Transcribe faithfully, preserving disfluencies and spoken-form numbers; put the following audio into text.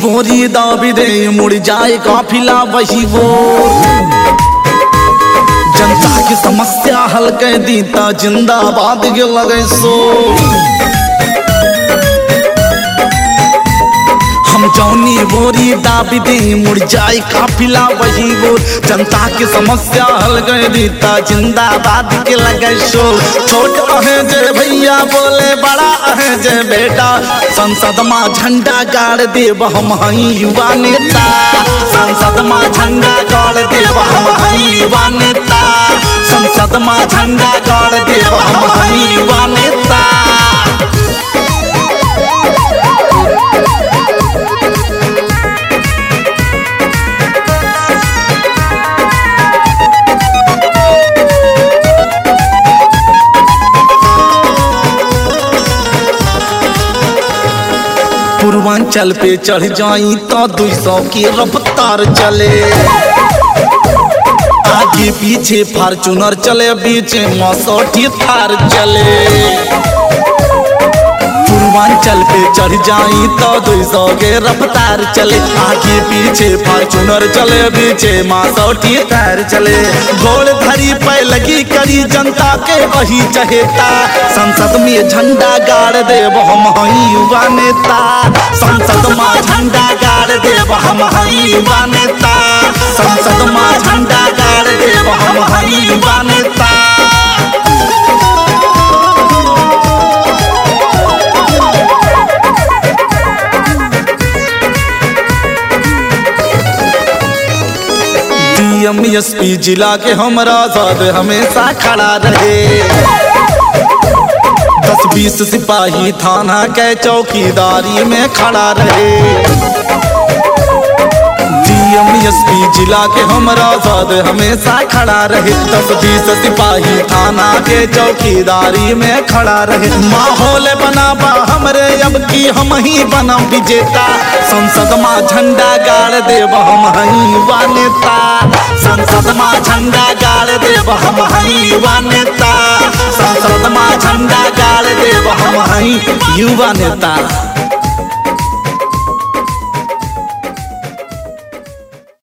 बोरी दाबी दे मुड़ जाए काफिला वही वो जनता की समस्या हल कर दीता जिंदाबाद के लगे सो हम जौनी बोरी दाबी दे मुड़ जाए काफिला वही वो जनता की समस्या हल कर दीता जिंदाबाद के लगे सो छोट अहे जे भैया बोले बड़ा अहे जे बेटा संसद में झंडा गाड़ देव हम हई युवा नेता संसद में झंडा गाड़ देव हम हई युवा नेता संसद में झंडा गाड़ देव हम हई युवा नेता। पूर्वांचल पे चढ़ जाई तो दो सौ की रफ्तार चले आगे पीछे फार्चूनर चले बीच मसौटी थार चले पूर्वांचल पे चढ़ जाई तो दो सौ के रफ्तार चले आगे पीछे फार्चूनर चले बीचे मसौटी थार चले गोल धरी पे लगी करी जनता के वही चहेता संसद में झंडा गाड़ देव हम हई युवा नेता संसद में झंडा गाड़ देव हम हई युवा नेता संसद में झंडा गाड़ देव हम हई युवा नेता। डीएम एसपी जिला के हमरा साथ हमेशा खड़ा रहे दस बीस सिपाही थाना के चौकीदारी में खड़ा रहे डीएम एसपी जिला के हमरा साथ हमेशा खड़ा रहे दस बीस सिपाही थाना के चौकीदारी में खड़ा रहे माहौल बना बा हमरे अब की हम ही बनम विजेता संसद में झंडा गाड़ देव हम हई युवा नेता संसद में झंडा गाड़ देव हम हई युवा नेता संसद में झंडा गाड़ देव हम हई युवा नेता।